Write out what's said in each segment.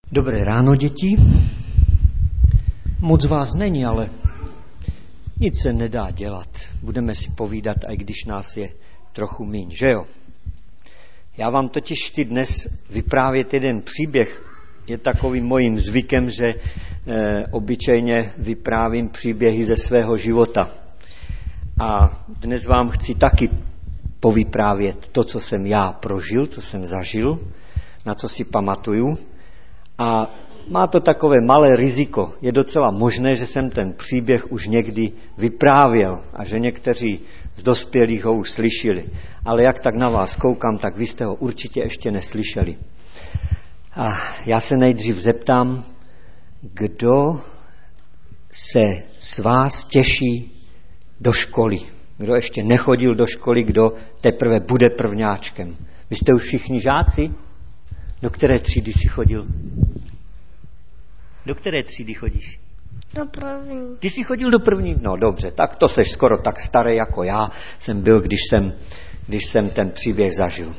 Dobré ráno, děti. Moc vás není, ale nic se nedá dělat. Budeme si povídat, i když nás je trochu míň, že jo? Já vám totiž chci dnes vyprávět jeden příběh. Je takovým mojím zvykem, že obyčejně vyprávím příběhy ze svého života. A dnes vám chci taky povyprávět to, co jsem já prožil, co jsem zažil, na co si pamatuju. A má to takové malé riziko. Je docela možné, že jsem ten příběh už někdy vyprávěl a že někteří z dospělých ho už slyšeli. Ale jak tak na vás koukám, tak vy jste ho určitě ještě neslyšeli. A já se nejdřív zeptám, kdo se z vás těší do školy. Kdo ještě nechodil do školy, kdo teprve bude prvňáčkem. Vy jste už všichni žáci? Do které třídy jsi chodil? Do které třídy chodíš? Do první. Ty jsi chodil do první? No dobře, tak to seš skoro tak starý jako já jsem byl, když jsem ten příběh zažil.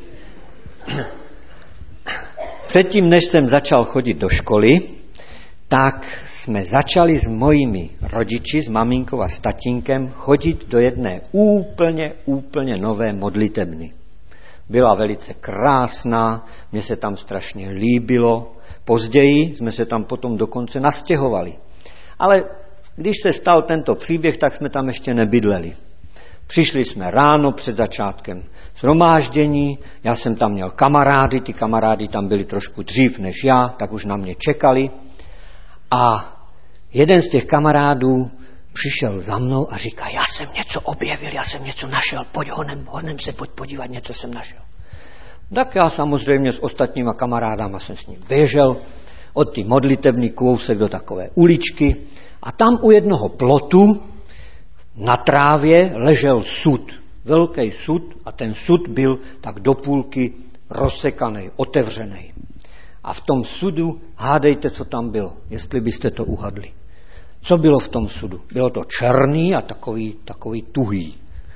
Předtím, než jsem začal chodit do školy, tak jsme začali s mojimi rodiči, s maminkou a s tatínkem chodit do jedné úplně nové modlitebny. Byla velice krásná, mně se tam strašně líbilo. Později jsme se tam potom dokonce nastěhovali. Ale když se stal tento příběh, tak jsme tam ještě nebydleli. Přišli jsme ráno před začátkem shromáždění, já jsem tam měl kamarády, ty kamarády tam byli trošku dřív než já, tak už na mě čekali. A jeden z těch kamarádů přišel za mnou a říká, já jsem něco objevil, já jsem něco našel, pojď honem se pojď podívat, něco jsem našel. Tak já samozřejmě s ostatníma kamarádama jsem s ním běžel od té modlitební kousek do takové uličky a tam u jednoho plotu na trávě ležel sud, velký sud a ten sud byl tak do půlky rozsekaný, otevřený. A v tom sudu hádejte, co tam bylo, jestli byste to uhadli. Co bylo v tom sudu? Bylo to černý a takový tuhý.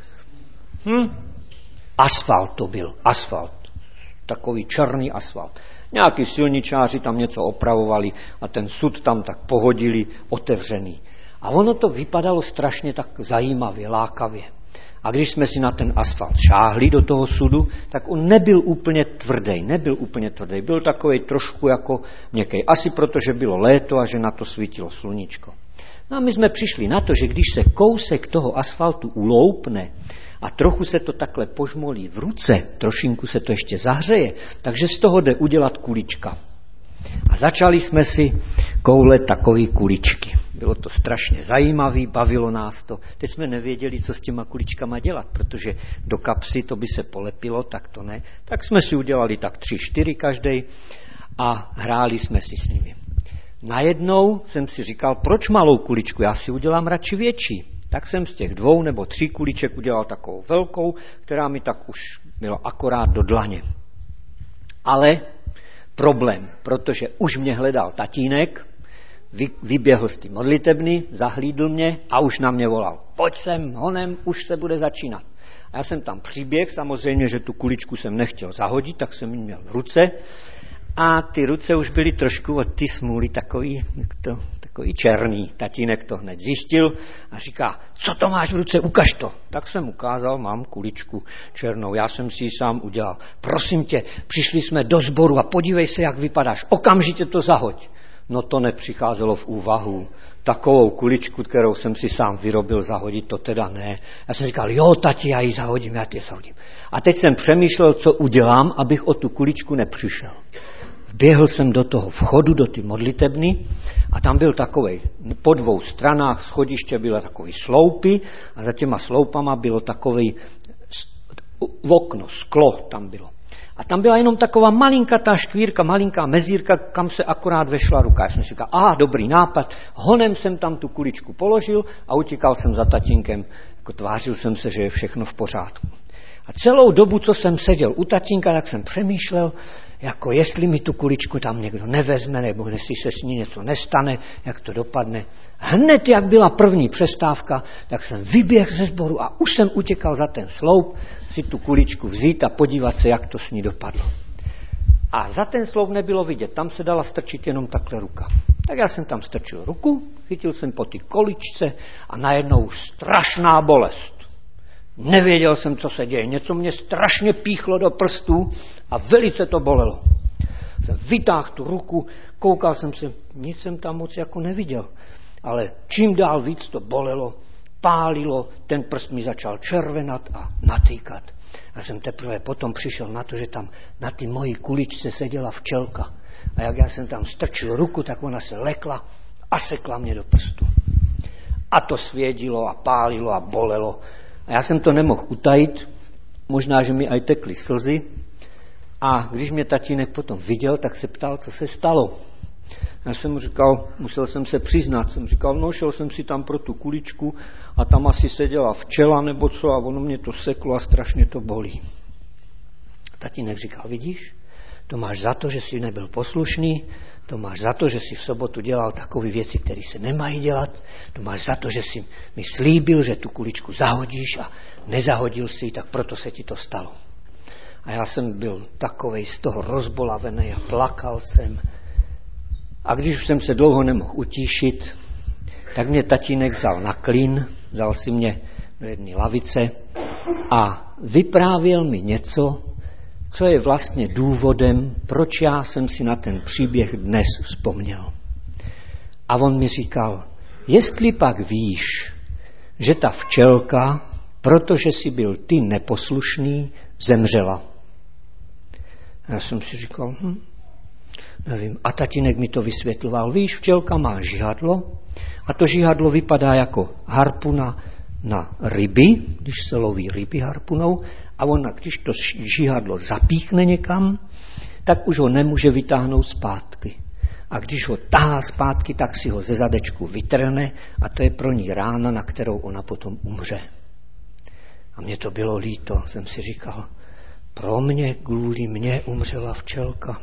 Asfalt to byl, asfalt. Takový černý asfalt. Nějaký silničáři tam něco opravovali a ten sud tam tak pohodili otevřený. A ono to vypadalo strašně tak zajímavě, lákavě. A když jsme si na ten asfalt šáhli do toho sudu, tak on nebyl úplně tvrdý. Byl takový trošku jako měkký. Asi protože bylo léto a že na to svítilo sluníčko. No a my jsme přišli na to, že když se kousek toho asfaltu uloupne a trochu se to takhle požmolí v ruce, trošinku se to ještě zahřeje, takže z toho jde udělat kulička. A začali jsme si koulet takový kuličky. Bylo to strašně zajímavý, bavilo nás to. Teď jsme nevěděli, co s těma kuličkama dělat, protože do kapsy to by se polepilo, tak to ne. Tak jsme si udělali tak 3-4 každej a hráli jsme si s nimi. Najednou jsem si říkal, proč malou kuličku, já si udělám radši větší. Tak jsem z těch 2 nebo 3 kuliček udělal takovou velkou, která mi tak už byla akorát do dlaně. Ale problém, protože už mě hledal tatínek, vyběhl z té modlitebny, zahlídl mě a už na mě volal. Pojď sem, honem, už se bude začínat. A já jsem tam přiběhl, samozřejmě, že tu kuličku jsem nechtěl zahodit, tak jsem ji měl v ruce. A ty ruce už byly trošku od ty smůly takový černý. Tatínek to hned zjistil a říká, co to máš v ruce, ukaž to. Tak jsem ukázal, mám kuličku černou, já jsem si ji sám udělal. Prosím tě, přišli jsme do sboru a podívej se, jak vypadáš, okamžitě to zahoď. No to nepřicházelo v úvahu. Takovou kuličku, kterou jsem si sám vyrobil, zahodit, to teda ne. Já jsem říkal, jo, tati, já ji zahodím. A teď jsem přemýšlel, co udělám, abych o tu kuličku nepřišel. Vběhl jsem do toho vchodu, do ty modlitebny a tam byl takovej, po 2 stranách schodiště bylo takový sloupy a za těma sloupama bylo takový okno, sklo tam bylo. A tam byla jenom taková malinkatá škvírka, malinká mezírka, kam se akorát vešla ruka. Já jsem si říkal, dobrý nápad, honem jsem tam tu kuličku položil a utíkal jsem za tatínkem, jako tvářil jsem se, že je všechno v pořádku. A celou dobu, co jsem seděl u tatínka, tak jsem přemýšlel, jako jestli mi tu kuličku tam někdo nevezme, nebo jestli se s ní něco nestane, jak to dopadne. Hned, jak byla první přestávka, tak jsem vyběhl ze sboru a už jsem utěkal za ten sloup si tu kuličku vzít a podívat se, jak to s ní dopadlo. A za ten sloup nebylo vidět, tam se dala strčit jenom takhle ruka. Tak já jsem tam strčil ruku, chytil jsem po ty količce a najednou strašná bolest. Nevěděl jsem, co se děje, něco mě strašně píchlo do prstů a velice to bolelo. Jsem vytáhl tu ruku, koukal jsem se, nic jsem tam moc jako neviděl, ale čím dál víc to bolelo, pálilo, ten prst mi začal červenat a natýkat. Já jsem teprve potom přišel na to, že tam na ty mojí kuličce seděla včelka. A jak já jsem tam strčil ruku, tak ona se lekla a sekla mě do prstu. A to svědilo a pálilo a bolelo. A já jsem to nemohl utajit, možná, že mi aj tekly slzy. A když mě tatínek potom viděl, tak se ptal, co se stalo. Já jsem mu říkal, musel jsem se přiznat, jsem říkal, no šel jsem si tam pro tu kuličku a tam asi seděla včela nebo co a ono mě to seklo a strašně to bolí. Tatínek říkal, vidíš, to máš za to, že jsi nebyl poslušný, to máš za to, že jsi v sobotu dělal takové věci, které se nemají dělat, to máš za to, že jsi mi slíbil, že tu kuličku zahodíš a nezahodil si ji, tak proto se ti to stalo. A já jsem byl takovej z toho rozbolavený a plakal jsem. A když už jsem se dlouho nemohl utíšit, tak mě tatínek vzal na klín, vzal si mě do jedné lavice a vyprávěl mi něco, co je vlastně důvodem, proč já jsem si na ten příběh dnes vzpomněl. A on mi říkal, jestli pak víš, že ta včelka, protože jsi byl ty neposlušný, zemřela. Já jsem si říkal, nevím. A tatínek mi to vysvětloval. Víš, včelka má žihadlo a to žihadlo vypadá jako harpuna na ryby, když se loví ryby harpunou a ona, když to žihadlo zapíchne někam, tak už ho nemůže vytáhnout zpátky. A když ho tahá zpátky, tak si ho ze zadečku vytrhne a to je pro ní rána, na kterou ona potom umře. A mě to bylo líto, jsem si říkal, pro mě, kvůli mně umřela včelka.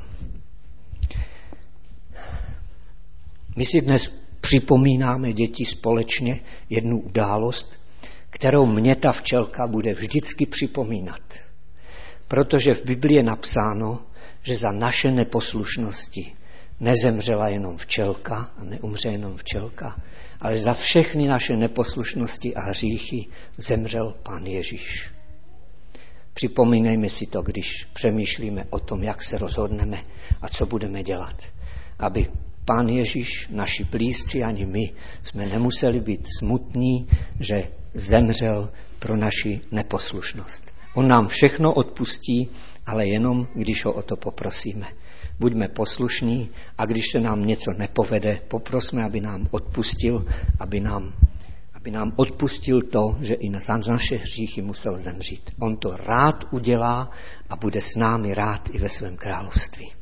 My si dnes připomínáme děti společně jednu událost, kterou mě ta včelka bude vždycky připomínat. Protože v Biblii je napsáno, že za naše neposlušnosti nezemřela jenom včelka a neumře jenom včelka, ale za všechny naše neposlušnosti a hříchy zemřel Pán Ježíš. Připomínejme si to, když přemýšlíme o tom, jak se rozhodneme a co budeme dělat. Aby Pán Ježíš, naši blízci ani my, jsme nemuseli být smutní, že zemřel pro naši neposlušnost. On nám všechno odpustí, ale jenom, když ho o to poprosíme. Buďme poslušní a když se nám něco nepovede, poprosme, aby nám odpustil, aby nám odpustil to, že i za naše hříchy musel zemřít. On to rád udělá a bude s námi rád i ve svém království.